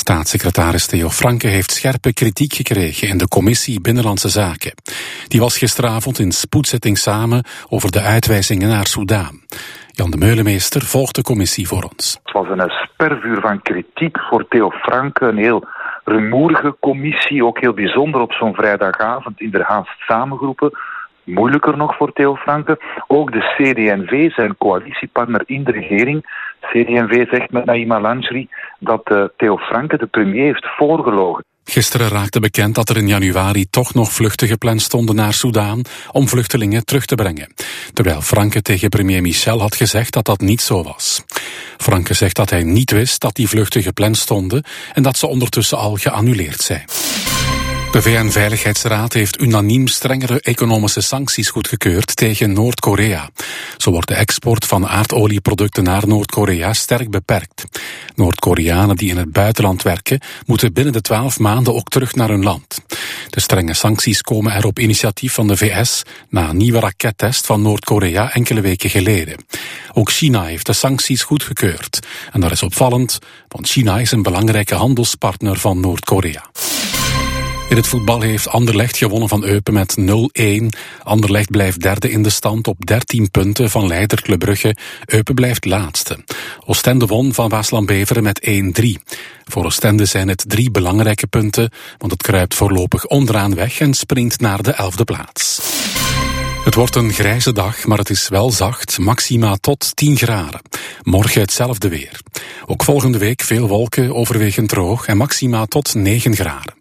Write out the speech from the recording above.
Staatssecretaris Theo Franke heeft scherpe kritiek gekregen in de Commissie Binnenlandse Zaken. Die was gisteravond in spoedzitting samen over de uitwijzingen naar Soedan. Jan de Meulemeester volgt de commissie voor ons. Het was een spervuur van kritiek voor Theo Franke, een heel rumoerige commissie, ook heel bijzonder op zo'n vrijdagavond in de haast samengeroepen. Moeilijker nog voor Theo Franke. Ook de CD&V, zijn coalitiepartner in de regering. CD&V zegt met Naïm Al-Lanjri dat Theo Franke de premier heeft voorgelogen. Gisteren raakte bekend dat er in januari toch nog vluchten gepland stonden naar Soedan om vluchtelingen terug te brengen. Terwijl Franke tegen premier Michel had gezegd dat dat niet zo was. Franke zegt dat hij niet wist dat die vluchten gepland stonden en dat ze ondertussen al geannuleerd zijn. De VN-veiligheidsraad heeft unaniem strengere economische sancties goedgekeurd tegen Noord-Korea. Zo wordt de export van aardolieproducten naar Noord-Korea sterk beperkt. Noord-Koreanen die in het buitenland werken, moeten binnen de 12 maanden ook terug naar hun land. De strenge sancties komen er op initiatief van de VS na een nieuwe rakettest van Noord-Korea enkele weken geleden. Ook China heeft de sancties goedgekeurd. En dat is opvallend, want China is een belangrijke handelspartner van Noord-Korea. In het voetbal heeft Anderlecht gewonnen van Eupen met 0-1. Anderlecht blijft derde in de stand op 13 punten van leider Club Brugge. Eupen blijft laatste. Oostende won van Waasland Beveren met 1-3. Voor Oostende zijn het 3 belangrijke punten, want het kruipt voorlopig onderaan weg en sprint naar de 11e plaats. Het wordt een grijze dag, maar het is wel zacht, maxima tot 10 graden. Morgen hetzelfde weer. Ook volgende week veel wolken, overwegend droog en maxima tot 9 graden.